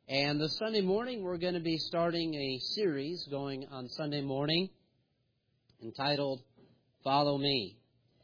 And this Sunday morning, we're going to be starting a series going on Sunday morning entitled, Follow Me.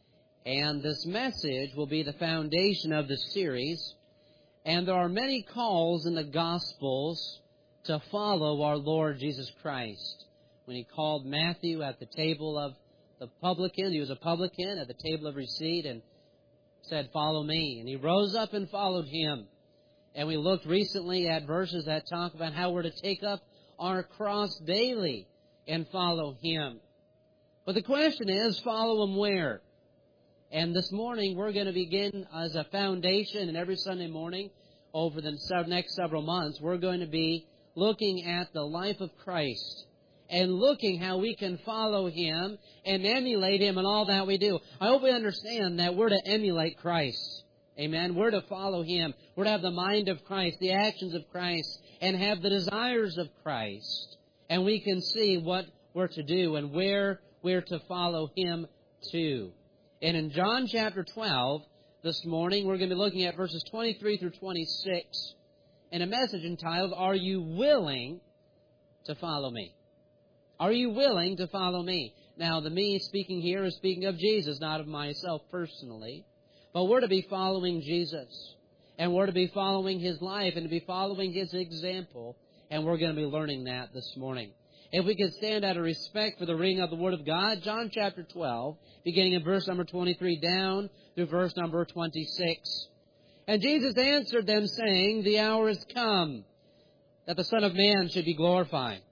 And this message will be the foundation of the series. And there are many calls in the Gospels to follow our Lord Jesus Christ. When He called Matthew at the table of the publican, he was a publican at the table of receipt, and said, Follow me. And he rose up and followed Him. And we looked recently at verses that talk about how we're to take up our cross daily and follow Him. But the question is, follow Him where? And this morning we're going to begin as a foundation, and every Sunday morning over the next several months we're going to be looking at the life of Christ and looking how we can follow Him and emulate Him in all that we do. I hope we understand that we're to emulate Christ. Amen. We're to follow Him. We're to have the mind of Christ, the actions of Christ, and have the desires of Christ. And we can see what we're to do and where we're to follow Him to. And in John chapter 12, this morning, we're going to be looking at verses 23 through 26, and a message entitled, Are You Willing to Follow Me? Are you willing to follow me? Now, the me speaking here is speaking of Jesus, not of myself personally. But we're to be following Jesus. And we're to be following His life and to be following His example. And we're going to be learning that this morning. If we could stand out of respect for the reading of the Word of God, John chapter 12, beginning in verse number 23 down through verse number 26. And Jesus answered them, saying, The hour is come, that the Son of Man should be glorified.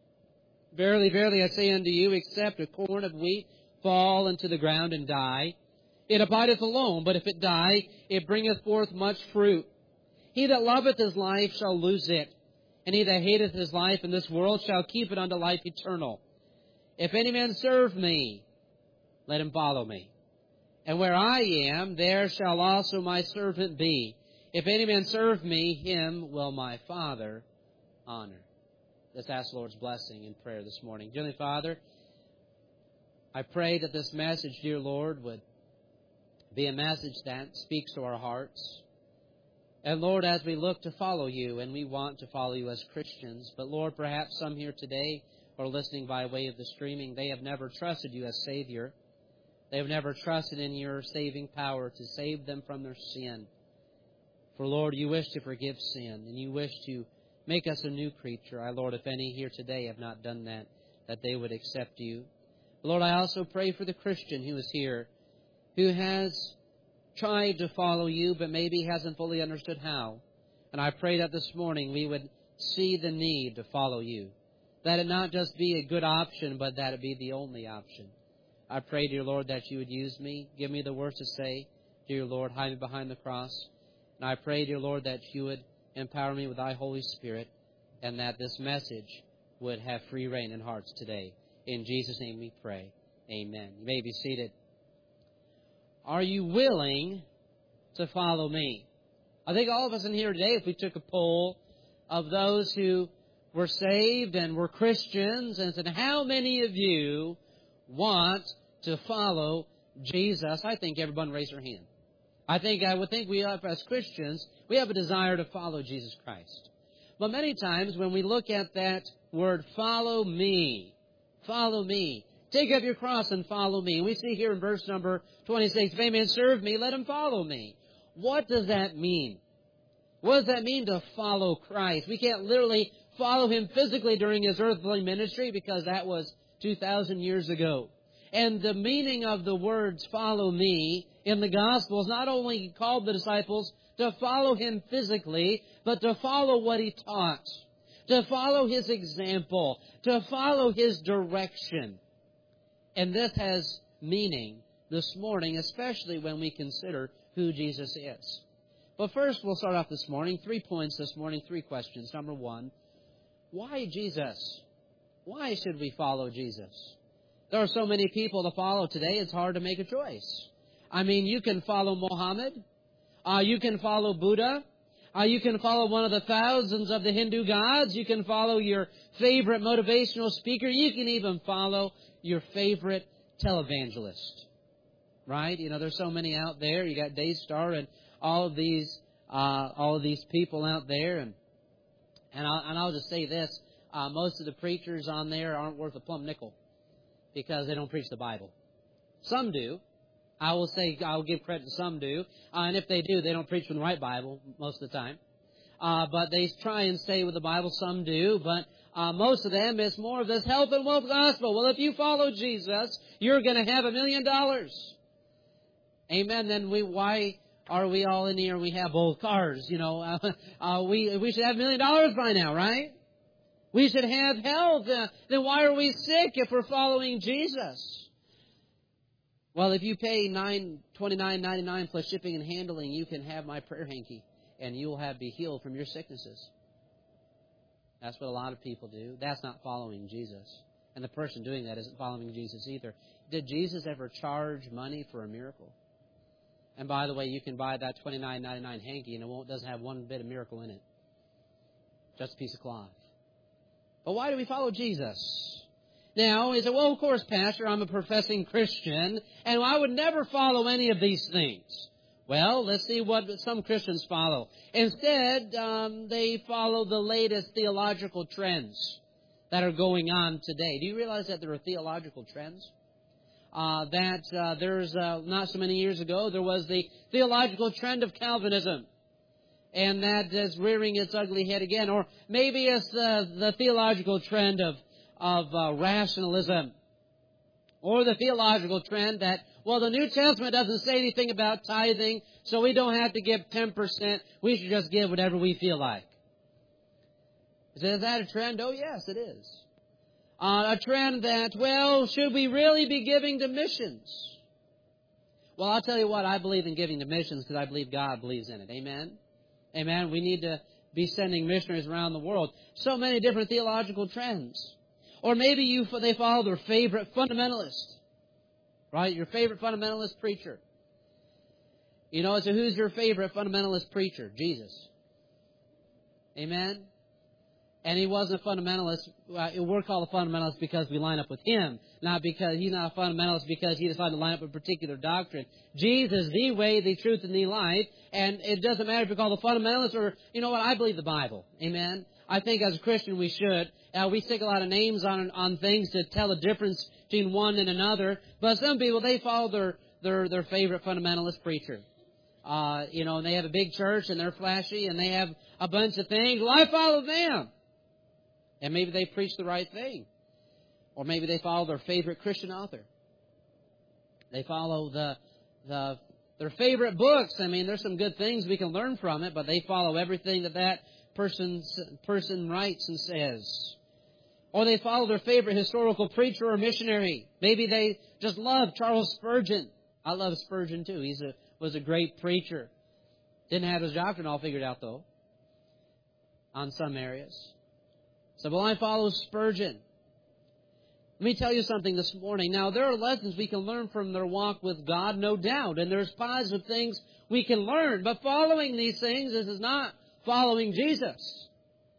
Verily, verily, I say unto you, except a corn of wheat fall into the ground and die, it abideth alone, but if it die, it bringeth forth much fruit. He that loveth his life shall lose it, and he that hateth his life in this world shall keep it unto life eternal. If any man serve me, let him follow me. And where I am, there shall also my servant be. If any man serve me, him will my Father honor. Let's ask the Lord's blessing in prayer this morning. Dearly Father, I pray that this message, dear Lord, would be a message that speaks to our hearts. And Lord, as we look to follow You, and we want to follow You as Christians, but Lord, perhaps some here today are listening by way of the streaming, they have never trusted You as Savior. They have never trusted in Your saving power to save them from their sin. For Lord, You wish to forgive sin, and You wish to make us a new creature. I, Lord, if any here today have not done that they would accept You. Lord, I also pray for the Christian who is here, who has tried to follow You, but maybe hasn't fully understood how. And I pray that this morning we would see the need to follow You, that it not just be a good option, but that it be the only option. I pray, dear Lord, that You would use me, give me the words to say. Dear Lord, hide me behind the cross. And I pray, dear Lord, that You would empower me with Thy Holy Spirit, and that this message would have free reign in hearts today. In Jesus' name we pray. Amen. You may be seated. Are you willing to follow me? I think all of us in here today, if we took a poll of those who were saved and were Christians and said, how many of you want to follow Jesus? I think everyone raised their hand. I would think we have, as Christians, we have a desire to follow Jesus Christ. But many times when we look at that word, follow me, take up your cross and follow me. And we see here in verse number 26, if any man serve me, let him follow me. What does that mean? What does that mean to follow Christ? We can't literally follow Him physically during His earthly ministry because that was 2,000 years ago. And the meaning of the words follow me in the Gospels not only called the disciples to follow Him physically, but to follow what He taught, to follow His example, to follow His direction. And this has meaning this morning, especially when we consider who Jesus is. But first, we'll start off this morning. 3 points this morning, 3 questions. Number 1, why Jesus? Why should we follow Jesus? There are so many people to follow today, it's hard to make a choice. I mean, you can follow Muhammad. You can follow Buddha. You can follow one of the thousands of the Hindu gods. You can follow your favorite motivational speaker. You can even follow your favorite televangelist. Right? You know, there's so many out there. You got Daystar and all of these people out there. And And I'll just say this. Most of the preachers on there aren't worth a plumb nickel because they don't preach the Bible. Some do. I'll give credit to some do. And if they do, they don't preach from the right Bible most of the time. But they try and stay with the Bible. Some do. But most of them, it's more of this health and wealth gospel. Well, if you follow Jesus, you're going to have $1 million. Amen. Then why are we all in here? We have old cars. We should have $1 million by now, right? We should have health. Then why are we sick if we're following Jesus? Well, if you pay $29.99 plus shipping and handling, you can have my prayer hanky, and you'll be healed from your sicknesses. That's what a lot of people do. That's not following Jesus. And the person doing that isn't following Jesus either. Did Jesus ever charge money for a miracle? And by the way, you can buy that $29.99 hanky, and it doesn't have one bit of miracle in it. Just a piece of cloth. But why do we follow Jesus? Now, he said, well, of course, Pastor, I'm a professing Christian, and I would never follow any of these things. Well, let's see what some Christians follow. Instead, they follow the latest theological trends that are going on today. Do you realize that there are theological trends? There's not so many years ago, there was the theological trend of Calvinism. And that is rearing its ugly head again. Or maybe it's the theological trend of rationalism. Or the theological trend that, well, the New Testament doesn't say anything about tithing, so we don't have to give 10%. We should just give whatever we feel like. Is that a trend? Oh, yes, it is. A trend that, well, should we really be giving to missions? Well, I'll tell you what, I believe in giving to missions because I believe God believes in it. Amen? Amen. We need to be sending missionaries around the world. So many different theological trends. Or maybe they follow their favorite fundamentalist. Right? Your favorite fundamentalist preacher. So who's your favorite fundamentalist preacher? Jesus. Amen? And he wasn't a fundamentalist. We're called a fundamentalist because we line up with him. Not because he's not a fundamentalist because he decided to line up with a particular doctrine. Jesus is the way, the truth, and the life. And it doesn't matter if you're called a fundamentalist or, I believe the Bible. Amen? I think as a Christian we should. We stick a lot of names on things to tell the difference between one and another. But some people, they follow their favorite fundamentalist preacher. And they have a big church and they're flashy and they have a bunch of things. Well, I follow them. And maybe they preach the right thing. Or maybe they follow their favorite Christian author. They follow their favorite books. I mean, there's some good things we can learn from it, but they follow everything that person writes and says. Or they follow their favorite historical preacher or missionary. Maybe they just love Charles Spurgeon. I love Spurgeon too. He was a great preacher. Didn't have his doctrine all figured out though. On some areas. So, well, I follow Spurgeon. Let me tell you something this morning. Now, there are lessons we can learn from their walk with God, no doubt. And there's positive things we can learn. But following these things, this is not following Jesus.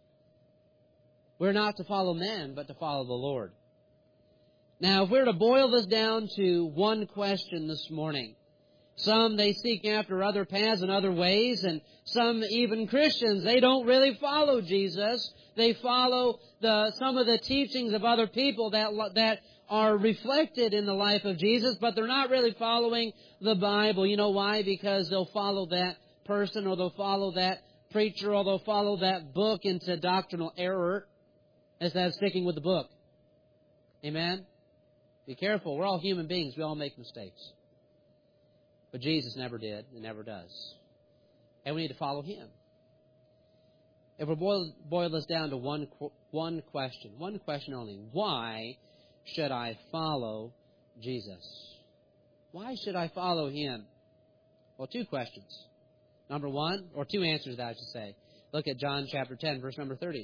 We're not to follow man, but to follow the Lord. Now, if we're to boil this down to one question this morning, some, they seek after other paths and other ways, and some, even Christians, they don't really follow Jesus. They follow some of the teachings of other people that are reflected in the life of Jesus, but they're not really following the Bible. You know why? Because they'll follow that person, or they'll follow that preacher, or they'll follow that book into doctrinal error instead of sticking with the book. Amen? Be careful. We're all human beings. We all make mistakes. But Jesus never did and never does. And we need to follow Him. If we boil this down to one question only, why should I follow Jesus? Why should I follow Him? Well, two questions. Number one, or two answers, I should say. Look at John chapter 10, verse number 30.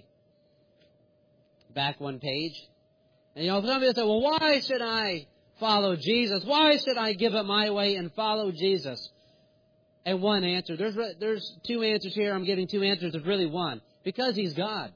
Back one page. And some people say, well, why should I follow Jesus? Why should I give up my way and follow Jesus? And one answer. There's two answers here. I'm giving two answers. There's really one. Because He's God.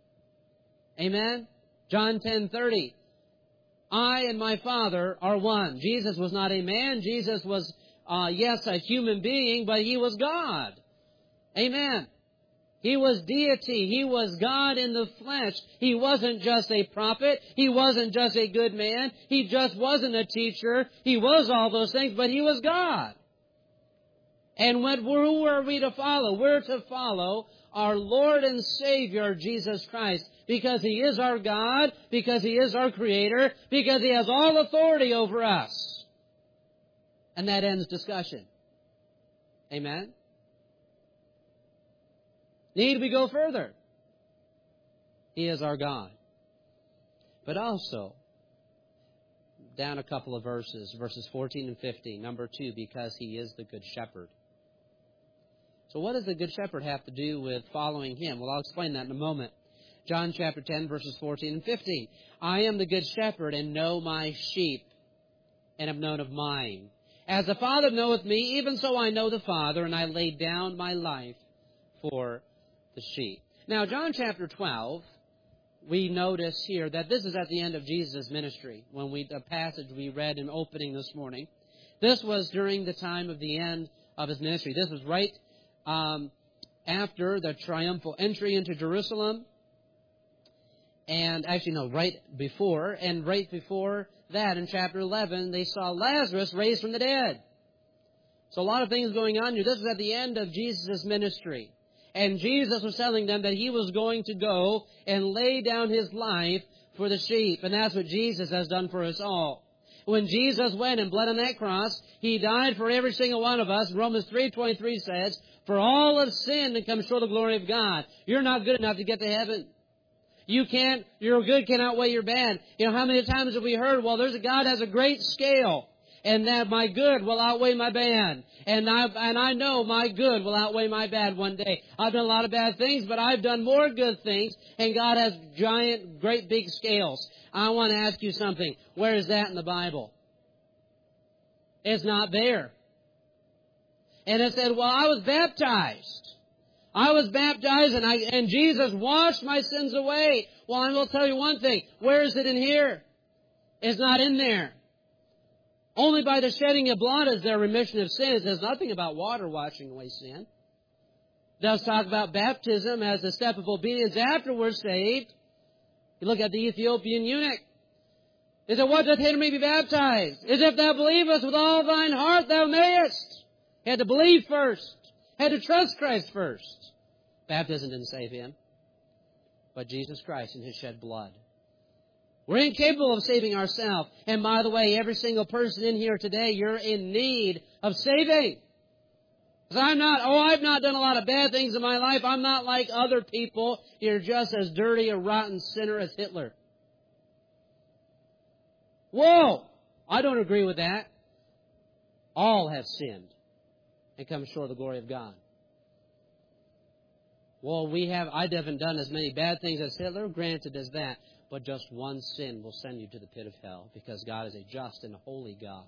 Amen? John 10:30. I and my Father are one. Jesus was not a man. Jesus was, yes, a human being, but He was God. Amen. He was deity. He was God in the flesh. He wasn't just a prophet. He wasn't just a good man. He just wasn't a teacher. He was all those things, but He was God. And who were we to follow? We're to follow our Lord and Savior, Jesus Christ, because He is our God, because He is our Creator, because He has all authority over us. And that ends discussion. Amen? Need we go further? He is our God. But also, down a couple of verses 14 and 15, number 2, because He is the Good Shepherd. So what does the Good Shepherd have to do with following Him? Well, I'll explain that in a moment. John chapter 10, verses 14 and 15. I am the Good Shepherd, and know my sheep, and am known of mine. As the Father knoweth me, even so I know the Father, and I lay down my life for the sheep. Now, John chapter 12, we notice here that this is at the end of Jesus' ministry, when the passage we read in opening this morning. This was during the time of the end of His ministry. This was right after the triumphal entry into Jerusalem. And actually, no, right before. And right before that, in chapter 11, they saw Lazarus raised from the dead. So a lot of things going on here. This is at the end of Jesus' ministry. And Jesus was telling them that He was going to go and lay down His life for the sheep. And that's what Jesus has done for us all. When Jesus went and bled on that cross, He died for every single one of us. Romans 3:23 says, for all have sinned and come short of the glory of God. You're not good enough to get to heaven. Your good can outweigh your bad. You know, how many times have we heard, well, God has a great scale, and that my good will outweigh my bad. And I know my good will outweigh my bad one day. I've done a lot of bad things, but I've done more good things, and God has giant, great big scales. I want to ask you something. Where is that in the Bible? It's not there. And it said, well, I was baptized. And Jesus washed my sins away. Well, I will tell you one thing. Where is it in here? It's not in there. Only by the shedding of blood is there remission of sins. There's nothing about water washing away sin. It does talk about baptism as a step of obedience after we're saved. You look at the Ethiopian eunuch. He said, what doth hinder me to be baptized? Is if thou believest with all thine heart thou mayest. He had to believe first. Had to trust Christ first. Baptism didn't save him, but Jesus Christ and His shed blood. We're incapable of saving ourselves. And by the way, every single person in here today, you're in need of saving. Because I've not done a lot of bad things in my life. I'm not like other people. You're just as dirty a rotten sinner as Hitler. Whoa! I don't agree with that. All have sinned and come short of the glory of God. Well, I haven't done as many bad things as Hitler, granted as that, but just one sin will send you to the pit of hell, because God is a just and holy God.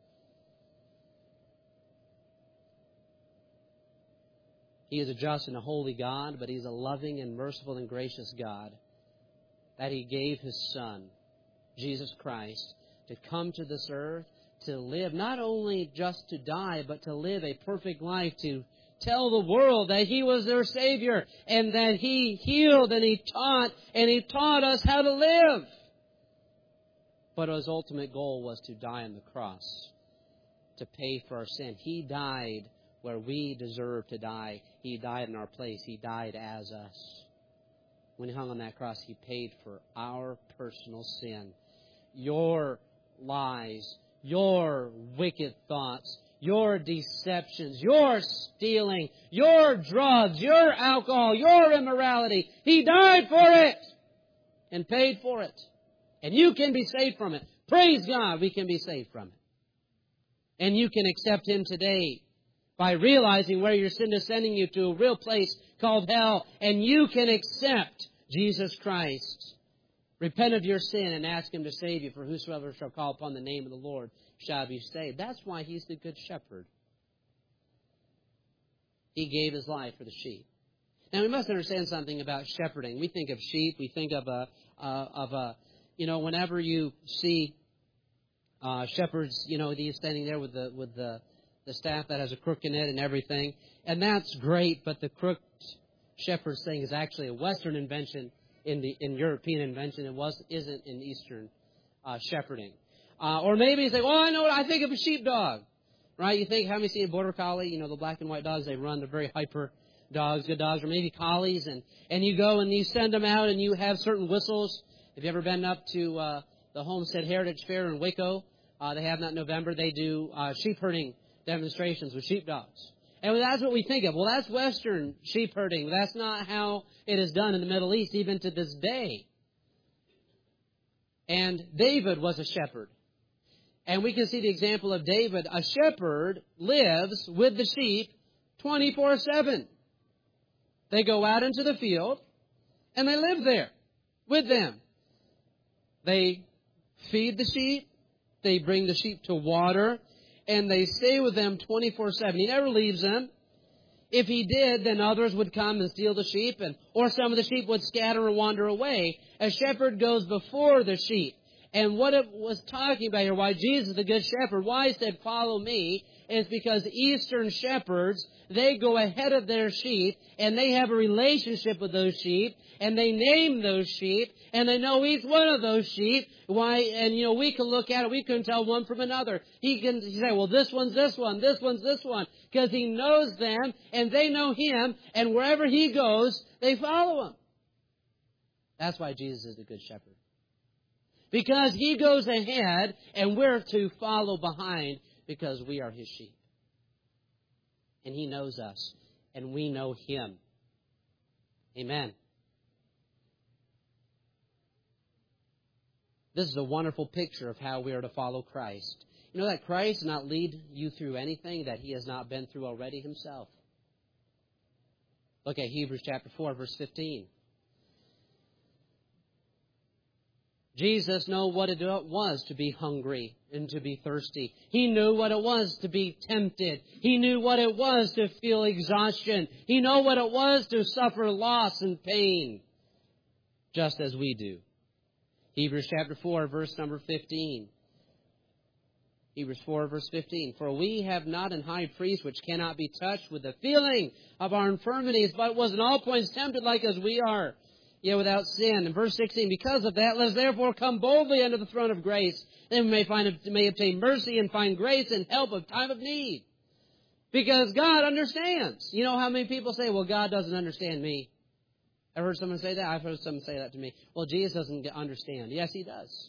He is a just and a holy God, but He's a loving and merciful and gracious God, that He gave His Son, Jesus Christ, to come to this earth, to live, not only just to die, but to live a perfect life, to tell the world that He was their Savior, and that He healed and He taught us how to live. But His ultimate goal was to die on the cross, to pay for our sin. He died where we deserve to die. He died in our place. He died as us. When He hung on that cross, He paid for our personal sin. Your lies, your wicked thoughts, your deceptions, your stealing, your drugs, your alcohol, your immorality. He died for it and paid for it. And you can be saved from it. Praise God, we can be saved from it. And you can accept Him today by realizing where your sin is sending you to, a real place called hell. And you can accept Jesus Christ. Repent of your sin and ask Him to save you, for whosoever shall call upon the name of the Lord shall be saved. That's why He's the Good Shepherd. He gave His life for the sheep. Now, we must understand something about shepherding. We think of sheep. We think of whenever you see shepherds, these standing there with the staff that has a crook in it and everything, and that's great. But the crooked shepherds thing is actually a Western invention in European invention. Isn't in Eastern shepherding. Or maybe you say, well, I know what I think of a sheepdog. Right? You think, haven't you seen a border collie? The black and white dogs, they run. They're very hyper dogs, good dogs, or maybe collies. And you go and you send them out and you have certain whistles. Have you ever been up to the Homestead Heritage Fair in Waco? They have that in November. They do sheep herding demonstrations with sheepdogs. And that's what we think of. Well, that's Western sheep herding. That's not how it is done in the Middle East, even to this day. And David was a shepherd. And we can see the example of David. A shepherd lives with the sheep 24/7. They go out into the field, and they live there with them. They feed the sheep. They bring the sheep to water. And they stay with them 24/7. He never leaves them. If he did, then others would come and steal the sheep, or some of the sheep would scatter and wander away. A shepherd goes before the sheep. And what it was talking about here, why Jesus, the Good Shepherd, why he said, follow me, is because Eastern shepherds, they go ahead of their sheep, and they have a relationship with those sheep, and they name those sheep, and they know each one of those sheep. Why? And, we can look at it, we can tell one from another. He can say, well, this one's this one, this one's this one, because he knows them, and they know him, and wherever he goes, they follow him. That's why Jesus is the Good Shepherd. Because he goes ahead, and we're to follow behind because we are his sheep. And he knows us, and we know him. Amen. This is a wonderful picture of how we are to follow Christ. You know that Christ does not lead you through anything that he has not been through already himself. Look at Hebrews chapter 4, verse 15. Jesus knew what it was to be hungry and to be thirsty. He knew what it was to be tempted. He knew what it was to feel exhaustion. He knew what it was to suffer loss and pain, just as we do. Hebrews chapter 4, verse number 15. Hebrews 4, verse 15. For we have not an high priest which cannot be touched with the feeling of our infirmities, but was in all points tempted like as we are, yet without sin. In verse 16, because of that, let us therefore come boldly unto the throne of grace, that we may obtain mercy and find grace and help of time of need. Because God understands. You know how many people say, well, God doesn't understand me. I've heard someone say that. I've heard someone say that to me. Well, Jesus doesn't understand. Yes, he does.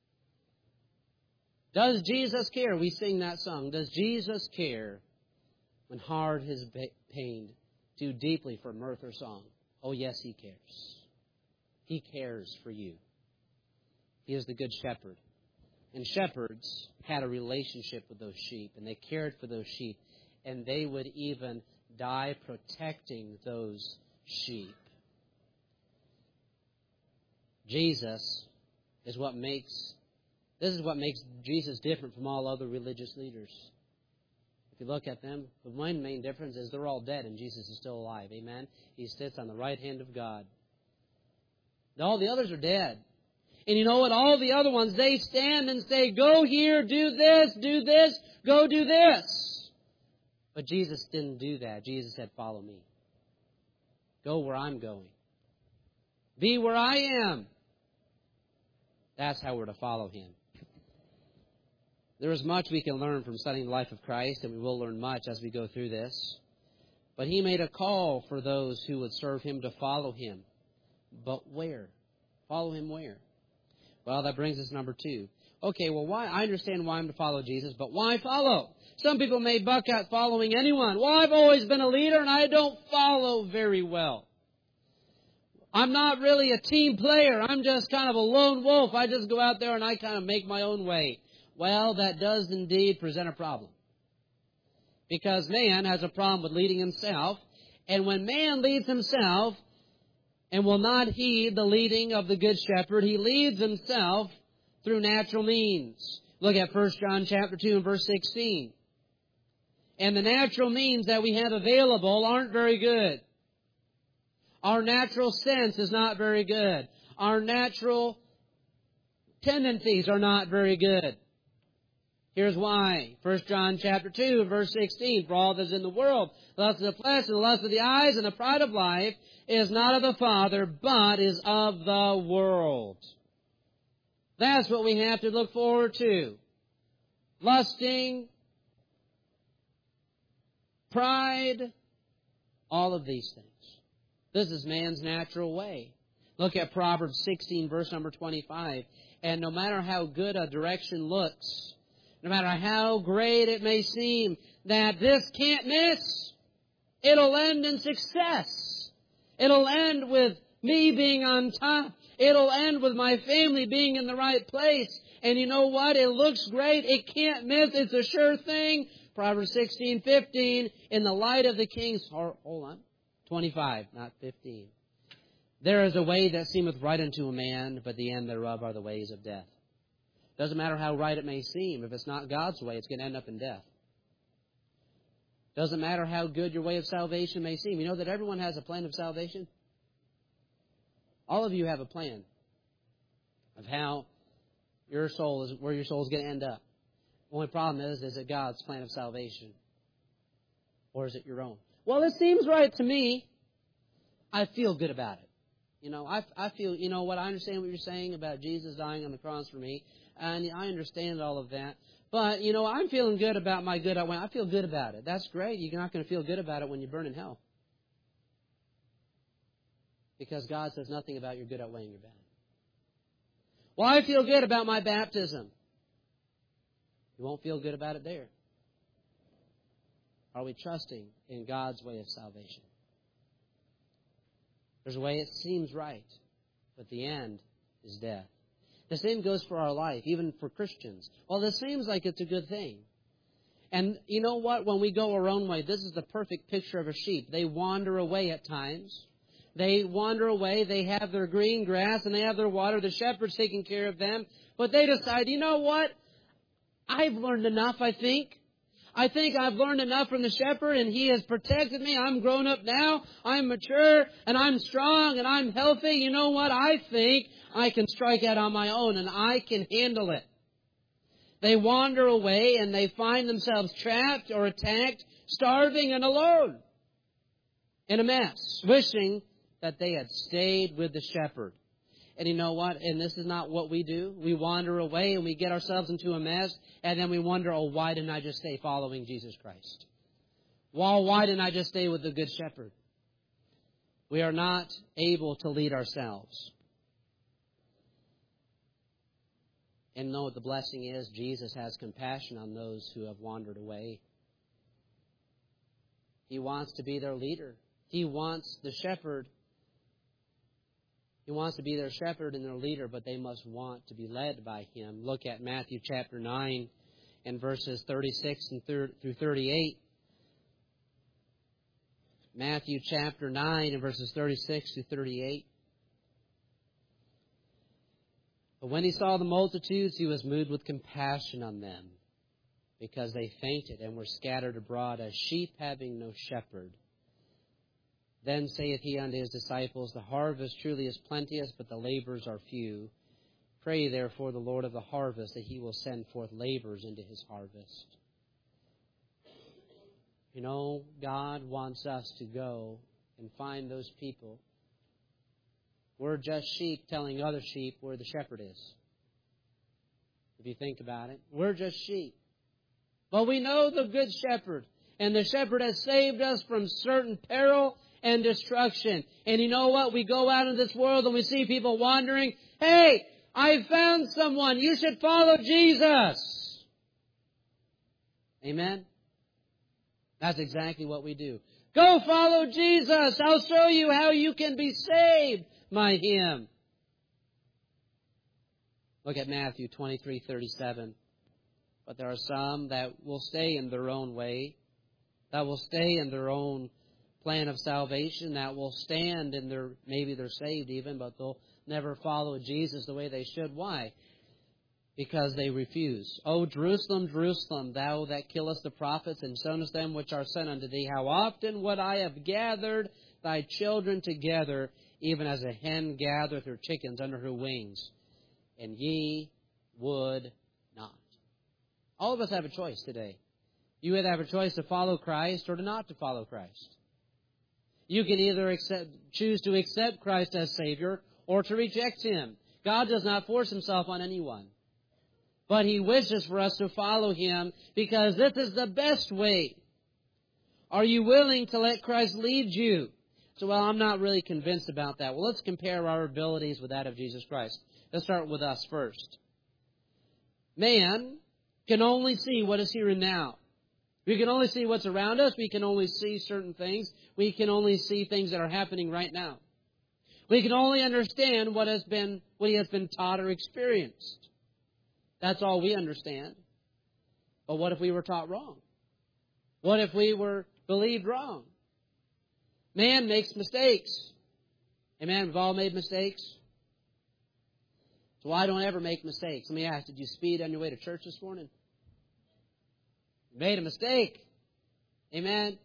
Does Jesus care? We sing that song. Does Jesus care when heart is pained too deeply for mirth or song? Oh, yes, he cares. He cares for you. He is the Good Shepherd. And shepherds had a relationship with those sheep, and they cared for those sheep, and they would even die protecting those sheep. This is what makes Jesus different from all other religious leaders. If you look at them, the one main difference is they're all dead and Jesus is still alive. Amen? He sits on the right hand of God. All the others are dead. And you know what? All the other ones, they stand and say, go here, do this, go do this. But Jesus didn't do that. Jesus said, follow me. Go where I'm going. Be where I am. That's how we're to follow him. There is much we can learn from studying the life of Christ, and we will learn much as we go through this. But he made a call for those who would serve him to follow him. But where? Follow him where? Well, that brings us to number 2. Okay, well, why? I understand why I'm to follow Jesus, but why follow? Some people may buck out following anyone. Well, I've always been a leader, and I don't follow very well. I'm not really a team player. I'm just kind of a lone wolf. I just go out there and I kind of make my own way. Well, that does indeed present a problem. Because man has a problem with leading himself. And when man leads himself and will not heed the leading of the Good Shepherd, he leads himself through natural means. Look at 1 John chapter 2 and verse 16. And the natural means that we have available aren't very good. Our natural sense is not very good. Our natural tendencies are not very good. Here's why. 1 John chapter 2, verse 16. For all that is in the world, the lust of the flesh and the lust of the eyes and the pride of life is not of the Father, but is of the world. That's what we have to look forward to. Lusting, pride, all of these things. This is man's natural way. Look at Proverbs 16, verse number 25. And no matter how good a direction looks, no matter how great it may seem, that this can't miss, it'll end in success. It'll end with me being on top. It'll end with my family being in the right place. And you know what? It looks great. It can't miss. It's a sure thing. Proverbs 16:15. In the light of the king's... Hold on. 25, not 15. There is a way that seemeth right unto a man, but the end thereof are the ways of death. Doesn't matter how right it may seem. If it's not God's way, it's going to end up in death. Doesn't matter how good your way of salvation may seem. You know that everyone has a plan of salvation? All of you have a plan of how your soul is, where your soul is going to end up. The only problem is it God's plan of salvation? Or is it your own? Well, it seems right to me. I feel good about it. You know, I feel, you know what, I understand what you're saying about Jesus dying on the cross for me, and I understand all of that. But, you know, I'm feeling good about my good outweighing. I feel good about it. That's great. You're not going to feel good about it when you burn in hell. Because God says nothing about your good outweighing your bad. Well, I feel good about my baptism. You won't feel good about it there. Are we trusting in God's way of salvation? There's a way it seems right, but the end is death. The same goes for our life, even for Christians. Well, this seems like it's a good thing. And you know what? When we go our own way, this is the perfect picture of a sheep. They wander away at times. They wander away. They have their green grass and they have their water. The shepherd's taking care of them. But they decide, you know what? I've learned enough, I think. I think I've learned enough from the shepherd, and he has protected me. I'm grown up now. I'm mature, and I'm strong, and I'm healthy. You know what? I think I can strike out on my own, and I can handle it. They wander away, and they find themselves trapped or attacked, starving and alone, in a mess, wishing that they had stayed with the shepherd. And you know what? And this is not what we do. We wander away and we get ourselves into a mess. And then we wonder, oh, why didn't I just stay following Jesus Christ? Well, why didn't I just stay with the Good Shepherd? We are not able to lead ourselves. And know what the blessing is? Jesus has compassion on those who have wandered away. He wants to be their leader. He wants the shepherd. He wants to be their shepherd and their leader, but they must want to be led by Him. Look at Matthew chapter 9 and verses 36 and through 38. Matthew chapter 9 and verses 36 through 38. But when He saw the multitudes, He was moved with compassion on them, because they fainted and were scattered abroad as sheep having no shepherd. Then saith He unto His disciples, the harvest truly is plenteous, but the laborers are few. Pray therefore the Lord of the harvest that He will send forth laborers into His harvest. You know, God wants us to go and find those people. We're just sheep telling other sheep where the shepherd is. If you think about it, we're just sheep. But we know the good shepherd, and the shepherd has saved us from certain peril and destruction. And you know what? We go out in this world and we see people wandering. Hey, I found someone. You should follow Jesus. Amen? That's exactly what we do. Go follow Jesus. I'll show you how you can be saved by Him. Look at Matthew 23:37. But there are some that will stay in their own way, that will stay in their own plan of salvation, that will stand in their, maybe they're saved even, but they'll never follow Jesus the way they should. Why? Because they refuse. O Jerusalem, Jerusalem, thou that killest the prophets and stonest them which are sent unto thee, how often would I have gathered thy children together, even as a hen gathereth her chickens under her wings, and ye would not. All of us have a choice today. You either have a choice to follow Christ or to not to follow Christ. You can either choose to accept Christ as Savior or to reject Him. God does not force Himself on anyone. But He wishes for us to follow Him because this is the best way. Are you willing to let Christ lead you? So, well, I'm not really convinced about that. Well, let's compare our abilities with that of Jesus Christ. Let's start with us first. Man can only see what is here and now. We can only see what's around us. We can only see certain things. We can only see things that are happening right now. We can only understand what he has been taught or experienced. That's all we understand. But what if we were taught wrong? What if we were believed wrong? Man makes mistakes. Amen. We've all made mistakes. So I don't ever make mistakes. Let me ask, did you speed on your way to church this morning? You made a mistake. Amen.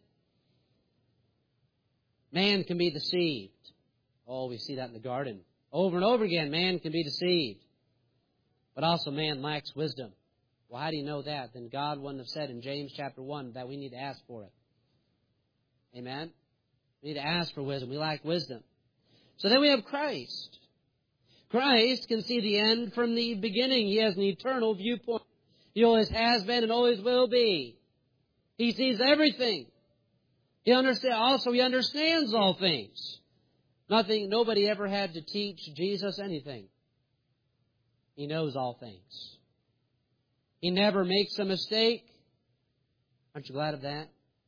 Man can be deceived. Oh, we see that in the garden. Over and over again, man can be deceived. But also man lacks wisdom. Well, how do you know that? Then God wouldn't have said in James chapter 1 that we need to ask for it. Amen? We need to ask for wisdom. We lack wisdom. So then we have Christ. Christ can see the end from the beginning. He has an eternal viewpoint. He always has been and always will be. He sees everything. He understands all things. Nobody ever had to teach Jesus anything. He knows all things. He never makes a mistake. Aren't you glad of that?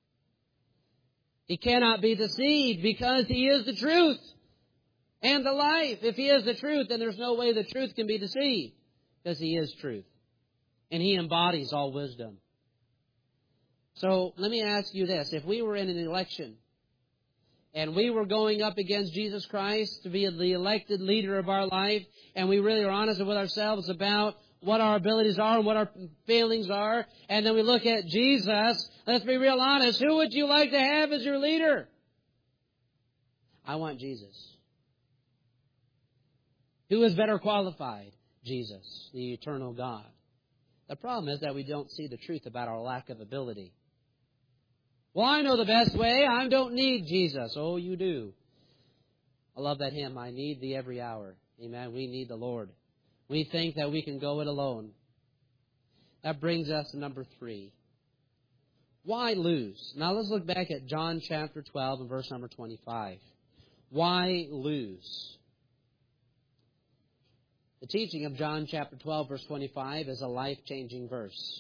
He cannot be deceived because He is the truth and the life. If He is the truth, then there's no way the truth can be deceived because He is truth. And He embodies all wisdom. So let me ask you this. If we were in an election and we were going up against Jesus Christ to be the elected leader of our life, and we really are honest with ourselves about what our abilities are and what our failings are, and then we look at Jesus, let's be real honest. Who would you like to have as your leader? I want Jesus. Who is better qualified? Jesus, the eternal God. The problem is that we don't see the truth about our lack of ability. Well, I know the best way. I don't need Jesus. Oh, you do. I love that hymn, I need Thee every hour. Amen. We need the Lord. We think that we can go it alone. That brings us to number 3. Why lose? Now let's look back at John chapter 12 and verse number 25. Why lose? The teaching of John chapter 12 verse 25 is a life-changing verse.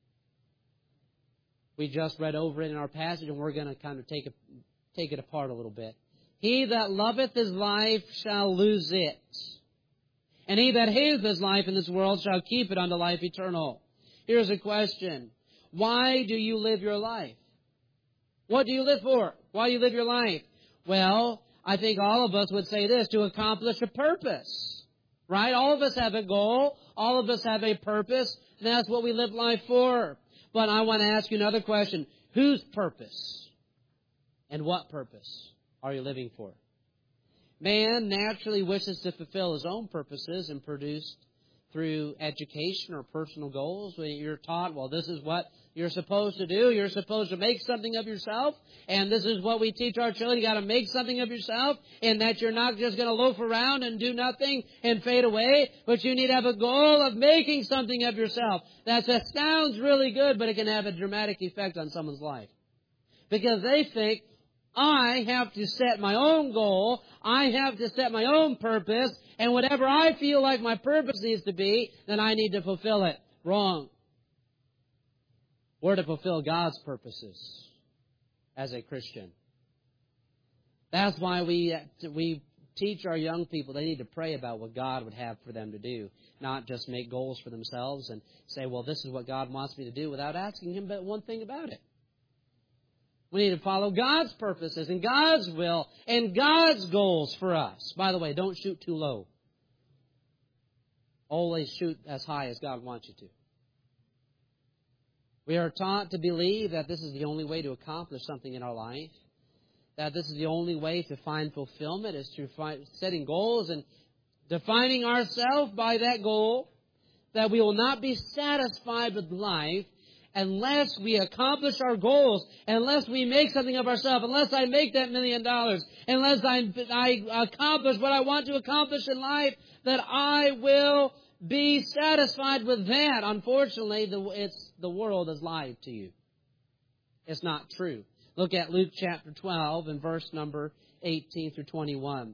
We just read over it in our passage, and we're going to kind of take it apart a little bit. He that loveth his life shall lose it. And he that hateth his life in this world shall keep it unto life eternal. Here's a question. Why do you live your life? What do you live for? Why do you live your life? Well, I think all of us would say this, to accomplish a purpose. Right? All of us have a goal. All of us have a purpose. And that's what we live life for. But I want to ask you another question. Whose purpose? And what purpose are you living for? Man naturally wishes to fulfill his own purposes and produced through education or personal goals. When you're taught, well, this is what you're supposed to do. You're supposed to make something of yourself. And this is what we teach our children. You got to make something of yourself. And that you're not just going to loaf around and do nothing and fade away. But you need to have a goal of making something of yourself. That sounds really good, but it can have a dramatic effect on someone's life. Because they think, I have to set my own goal. I have to set my own purpose. And whatever I feel like my purpose needs to be, then I need to fulfill it. Wrong. We're to fulfill God's purposes as a Christian. That's why we teach our young people they need to pray about what God would have for them to do. Not just make goals for themselves and say, well, this is what God wants me to do without asking Him but one thing about it. We need to follow God's purposes and God's will and God's goals for us. By the way, don't shoot too low. Always shoot as high as God wants you to. We are taught to believe that this is the only way to accomplish something in our life. That this is the only way to find fulfillment is through setting goals and defining ourselves by that goal. that we will not be satisfied with life unless we accomplish our goals, unless we make something of ourselves, unless I make that $1 million, unless I accomplish what I want to accomplish in life, that I will be satisfied with that. Unfortunately, the world has lied to you. It's not true. Look at Luke chapter 12 and verse number 18 through 21.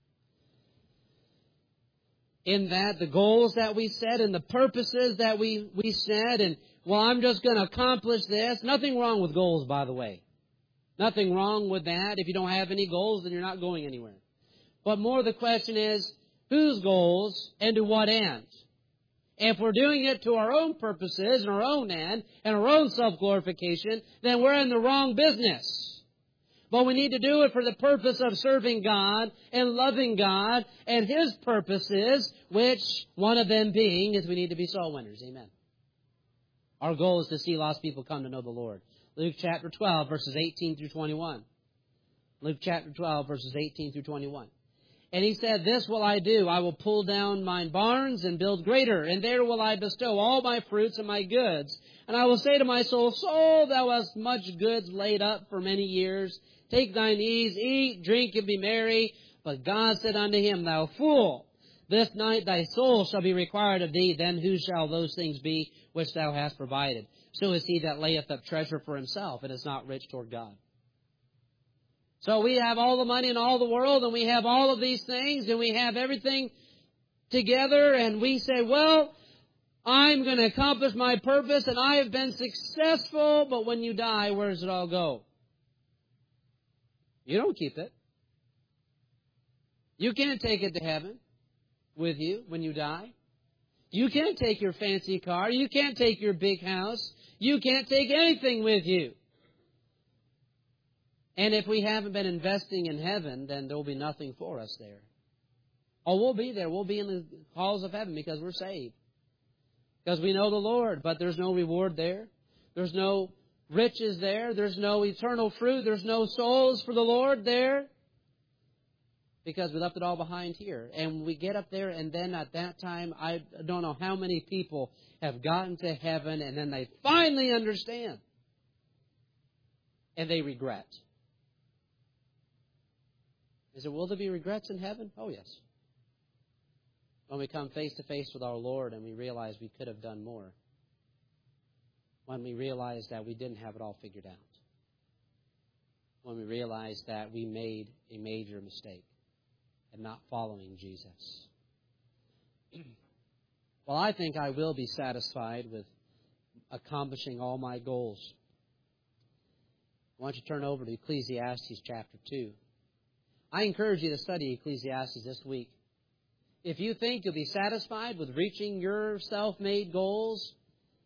In that, the goals that we set and the purposes that we set, and, well, I'm just going to accomplish this. Nothing wrong with goals, by the way. Nothing wrong with that. If you don't have any goals, then you're not going anywhere. But more the question is, whose goals and to what end? If we're doing it to our own purposes and our own end and our own self-glorification, then we're in the wrong business. But we need to do it for the purpose of serving God and loving God and His purposes, which one of them being is we need to be soul winners. Amen. Our goal is to see lost people come to know the Lord. Luke chapter 12, verses 18 through 21. Luke chapter 12, verses 18 through 21. And He said, "This will I do. I will pull down mine barns and build greater, and there will I bestow all my fruits and my goods. And I will say to my soul, Soul, thou hast much goods laid up for many years. Take thine ease, eat, drink, and be merry. But God said unto him, Thou fool, this night thy soul shall be required of thee. Then whose shall those things be which thou hast provided? So is he that layeth up treasure for himself, and is not rich toward God." So we have all the money in all the world, and we have all of these things, and we have everything together, and we say, well, I'm going to accomplish my purpose, and I have been successful, but when you die, where does it all go? You don't keep it. You can't take it to heaven with you when you die. You can't take your fancy car. You can't take your big house. You can't take anything with you. And if we haven't been investing in heaven, then there will be nothing for us there. Oh, we'll be there. We'll be in the halls of heaven because we're saved. Because we know the Lord, but there's no reward there. There's no riches there. There's no eternal fruit. There's no souls for the Lord there. Because we left it all behind here. And we get up there, and then at that time, I don't know how many people have gotten to heaven, and then they finally understand. And they regret. Will there be regrets in heaven? Oh, yes. When we come face to face with our Lord and we realize we could have done more. When we realize that we didn't have it all figured out. When we realize that we made a major mistake in not following Jesus. Well, I think I will be satisfied with accomplishing all my goals. Why don't you turn over to Ecclesiastes chapter 2. I encourage you to study Ecclesiastes this week. If you think you'll be satisfied with reaching your self-made goals,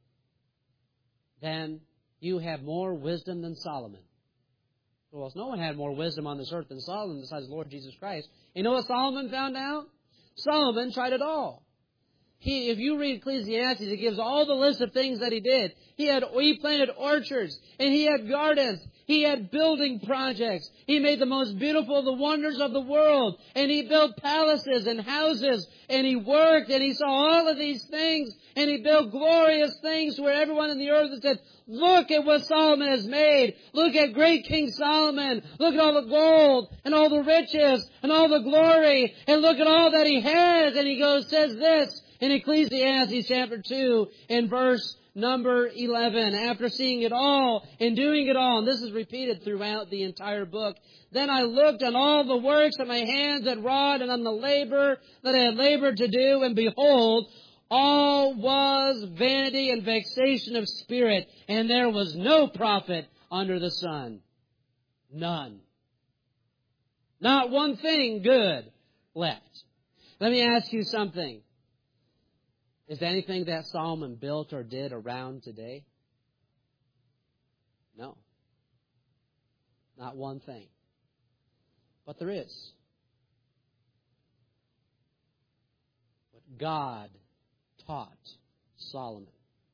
then you have more wisdom than Solomon. Well, no one had more wisdom on this earth than Solomon besides the Lord Jesus Christ. You know what Solomon found out? Solomon tried it all. If you read Ecclesiastes, it gives all the list of things that he did. He planted orchards, and he had gardens. He had building projects. He made the most beautiful of the wonders of the world. And he built palaces and houses. And he worked and he saw all of these things. And he built glorious things where everyone in the earth had said, look at what Solomon has made. Look at great King Solomon. Look at all the gold and all the riches and all the glory. And look at all that he has. And he says this in Ecclesiastes chapter 2 in verse number 11, after seeing it all and doing it all, and this is repeated throughout the entire book, then I looked on all the works that my hands had wrought and on the labor that I had labored to do, and behold, all was vanity and vexation of spirit, and there was no profit under the sun. None. Not one thing good left. Let me ask you something. Is there anything that Solomon built or did around today? No. Not one thing. But there is. What God taught Solomon.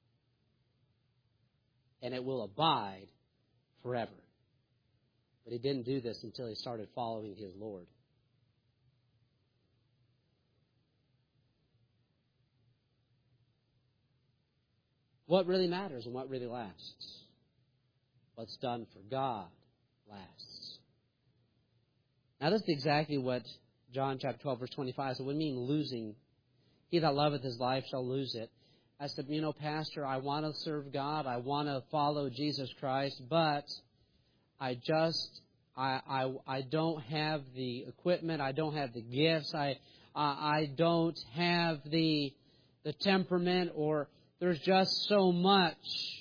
And it will abide forever. But he didn't do this until he started following his Lord. what really matters and what really lasts. What's done for God lasts. Now, this is exactly what John chapter 12, verse 25 said. What do you mean losing? He that loveth his life shall lose it. I said, Pastor, I want to serve God. I want to follow Jesus Christ, but I don't have the equipment. I don't have the gifts. I don't have the temperament, or there's just so much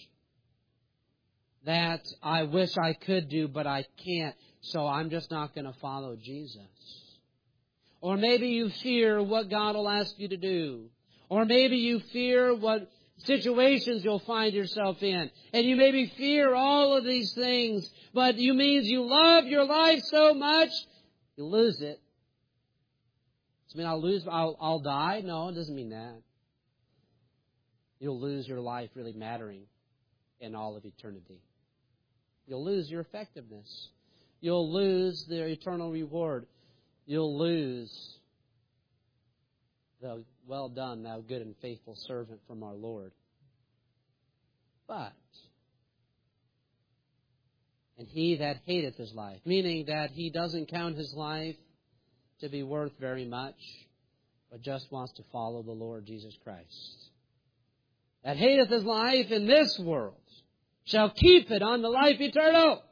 that I wish I could do, but I can't. So I'm just not going to follow Jesus. Or maybe you fear what God will ask you to do. Or maybe you fear what situations you'll find yourself in. And you maybe fear all of these things, but you means you love your life so much, you lose it. Does it mean I'll die? No, it doesn't mean that. You'll lose your life really mattering in all of eternity. You'll lose your effectiveness. You'll lose the eternal reward. You'll lose the well done, thou good and faithful servant from our Lord. But, and he that hateth his life, meaning that he doesn't count his life to be worth very much, but just wants to follow the Lord Jesus Christ, that hateth his life in this world, shall keep it on the life eternal.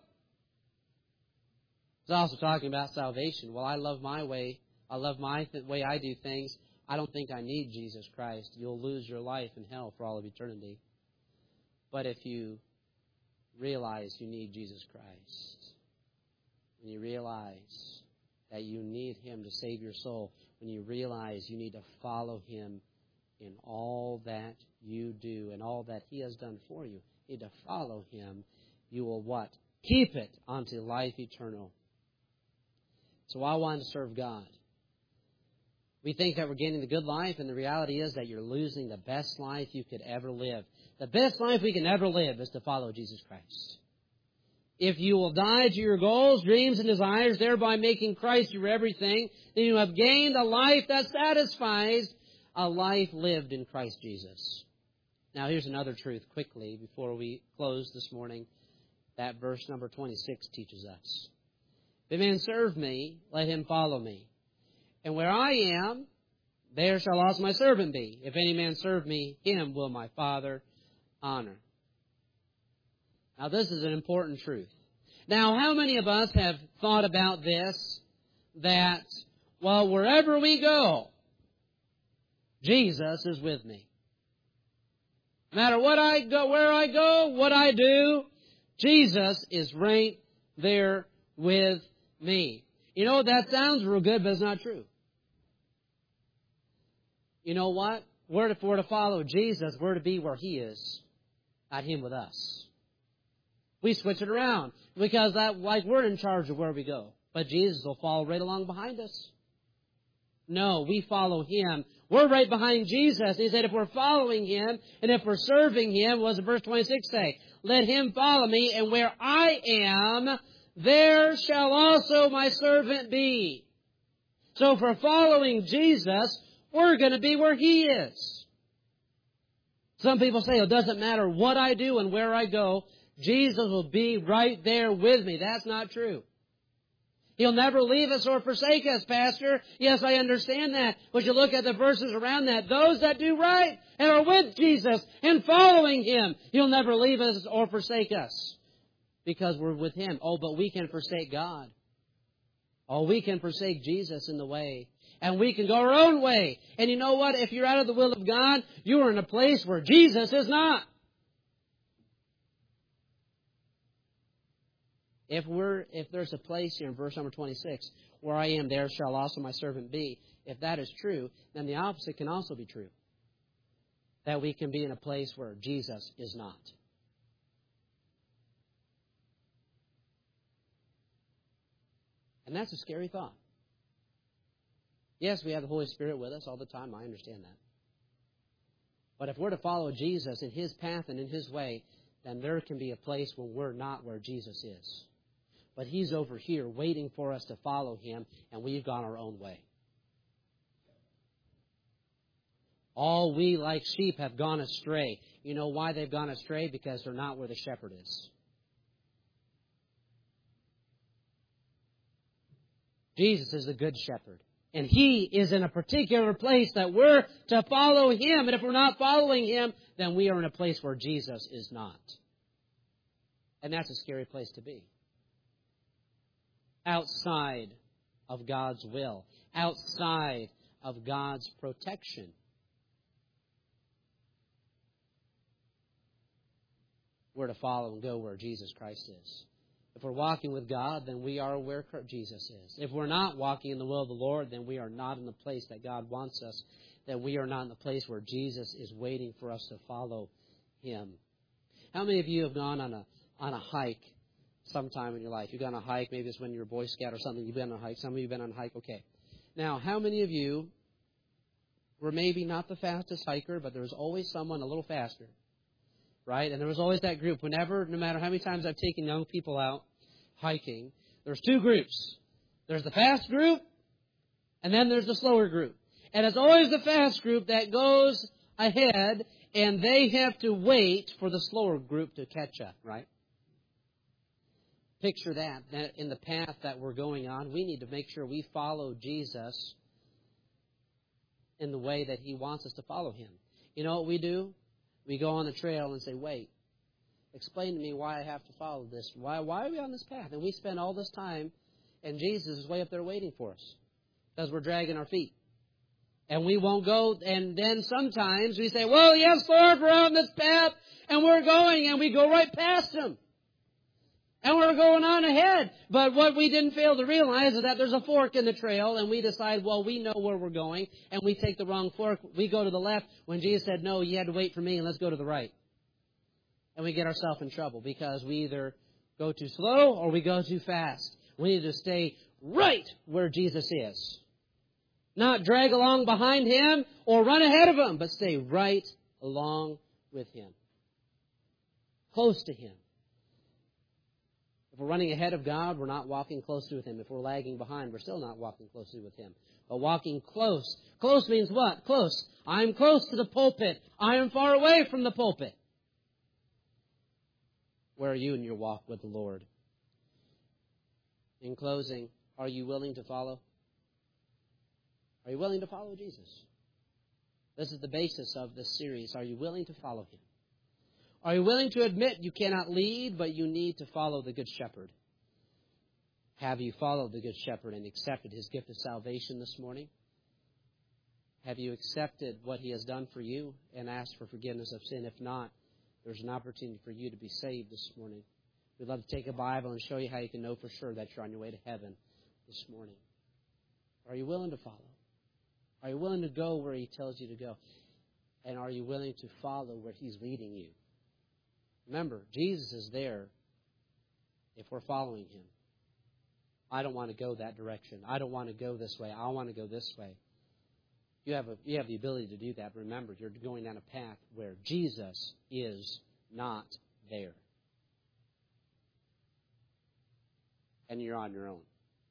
It's also talking about salvation. Well, I love my way. I love my way I do things. I don't think I need Jesus Christ. You'll lose your life in hell for all of eternity. But if you realize you need Jesus Christ, when you realize that you need Him to save your soul, when you realize you need to follow Him in all that you do and all that He has done for you, you need to follow Him, you will what? Keep it unto life eternal. So I want to serve God. We think that we're getting the good life, and the reality is that you're losing the best life you could ever live. The best life we can ever live is to follow Jesus Christ. If you will die to your goals, dreams, and desires, thereby making Christ your everything, then you have gained a life that satisfies, a life lived in Christ Jesus. Now, here's another truth quickly before we close this morning that verse number 26 teaches us. If a man serve me, let him follow me. And where I am, there shall also my servant be. If any man serve me, him will my Father honor. Now, this is an important truth. Now, how many of us have thought about this, that, well, wherever we go, Jesus is with me. No matter what I go, where I go, what I do, Jesus is right there with me. You know, that sounds real good, but it's not true. You know what? We're to follow Jesus, we're to be where He is, not Him with us. We switch it around because we're in charge of where we go. But Jesus will follow right along behind us. No, we follow Him. We're right behind Jesus. He said if we're following Him and if we're serving Him, what does verse 26 say? Let him follow me, and where I am, there shall also my servant be. So if we're following Jesus, we're going to be where He is. Some people say, it doesn't matter what I do and where I go, Jesus will be right there with me. That's not true. He'll never leave us or forsake us, Pastor. Yes, I understand that. But you look at the verses around that. Those that do right and are with Jesus and following Him, He'll never leave us or forsake us because we're with Him. Oh, but we can forsake God. Oh, we can forsake Jesus in the way. And we can go our own way. And you know what? If you're out of the will of God, you are in a place where Jesus is not. If there's a place here in verse number 26, where I am, there shall also my servant be. If that is true, then the opposite can also be true. That we can be in a place where Jesus is not. And that's a scary thought. Yes, we have the Holy Spirit with us all the time. I understand that. But if we're to follow Jesus in His path and in His way, then there can be a place where we're not where Jesus is. But He's over here waiting for us to follow Him, and we've gone our own way. All we like sheep have gone astray. You know why they've gone astray? Because they're not where the shepherd is. Jesus is the good shepherd. And He is in a particular place that we're to follow Him. And if we're not following Him, then we are in a place where Jesus is not. And that's a scary place to be. Outside of God's will. Outside of God's protection. We're to follow and go where Jesus Christ is. If we're walking with God, then we are where Jesus is. If we're not walking in the will of the Lord, then we are not in the place that God wants us. Then we are not in the place where Jesus is waiting for us to follow Him. How many of you have gone on a hike sometime in your life? You've gone on a hike, maybe it's when you're a Boy Scout or something, you've been on a hike. Some of you have been on a hike, okay. Now, how many of you were maybe not the fastest hiker, but there was always someone a little faster? Right? And there was always that group. No matter how many times I've taken young people out hiking, there's two groups. There's the fast group, and then there's the slower group. And it's always the fast group that goes ahead, and they have to wait for the slower group to catch up, right? Picture that in the path that we're going on, we need to make sure we follow Jesus in the way that He wants us to follow Him. You know what we do? We go on the trail and say, wait, explain to me why I have to follow this. Why are we on this path? And we spend all this time, and Jesus is way up there waiting for us because we're dragging our feet. And we won't go, and then sometimes we say, well, yes, Lord, we're on this path, and we're going, and we go right past Him. And we're going on ahead. But what we didn't fail to realize is that there's a fork in the trail, and we decide, well, we know where we're going, and we take the wrong fork. We go to the left when Jesus said, no, you had to wait for me, and let's go to the right. And we get ourselves in trouble because we either go too slow or we go too fast. We need to stay right where Jesus is. Not drag along behind Him or run ahead of Him, but stay right along with Him. Close to Him. If we're running ahead of God, we're not walking closely with Him. If we're lagging behind, we're still not walking closely with Him. But walking close. Close means what? Close. I'm close to the pulpit. I am far away from the pulpit. Where are you in your walk with the Lord? In closing, are you willing to follow? Are you willing to follow Jesus? This is the basis of this series. Are you willing to follow Him? Are you willing to admit you cannot lead, but you need to follow the Good Shepherd? Have you followed the Good Shepherd and accepted His gift of salvation this morning? Have you accepted what He has done for you and asked for forgiveness of sin? If not, there's an opportunity for you to be saved this morning. We'd love to take a Bible and show you how you can know for sure that you're on your way to heaven this morning. Are you willing to follow? Are you willing to go where He tells you to go? And are you willing to follow where He's leading you? Remember, Jesus is there if we're following Him. I don't want to go that direction. I don't want to go this way. I want to go this way. You have the ability to do that. But remember, you're going down a path where Jesus is not there. And you're on your own.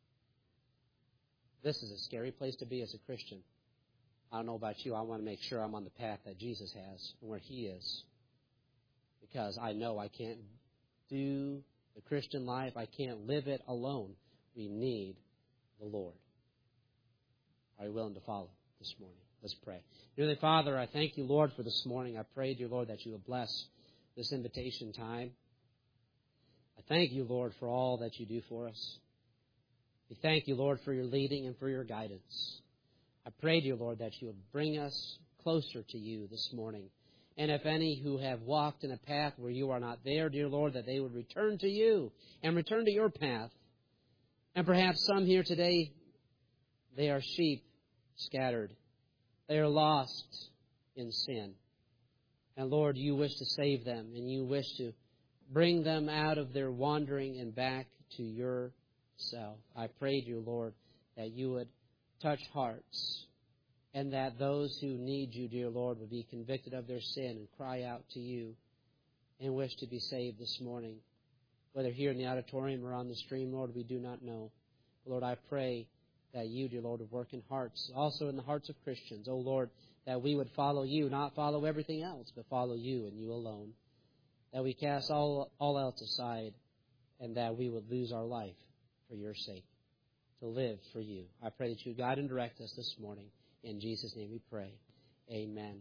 This is a scary place to be as a Christian. I don't know about you. I want to make sure I'm on the path that Jesus has and where He is. Because I know I can't do the Christian life. I can't live it alone. We need the Lord. Are you willing to follow this morning? Let's pray. Dearly Father, I thank You, Lord, for this morning. I pray, dear Lord, that You will bless this invitation time. I thank You, Lord, for all that You do for us. We thank You, Lord, for Your leading and for Your guidance. I pray, dear Lord, that You would bring us closer to You this morning. And if any who have walked in a path where You are not there, dear Lord, that they would return to You and return to Your path. And perhaps some here today, they are sheep scattered. They are lost in sin. And Lord, You wish to save them, and You wish to bring them out of their wandering and back to Yourself. I pray, dear Lord, that You would touch hearts, and that those who need You, dear Lord, would be convicted of their sin and cry out to You and wish to be saved this morning. Whether here in the auditorium or on the stream, Lord, we do not know. Lord, I pray that you, dear Lord, would work in hearts, also in the hearts of Christians. Oh, Lord, that we would follow you, not follow everything else, but follow you and you alone. That we cast all else aside, and that we would lose our life for your sake, to live for you. I pray that you guide and direct us this morning. In Jesus' name we pray. Amen.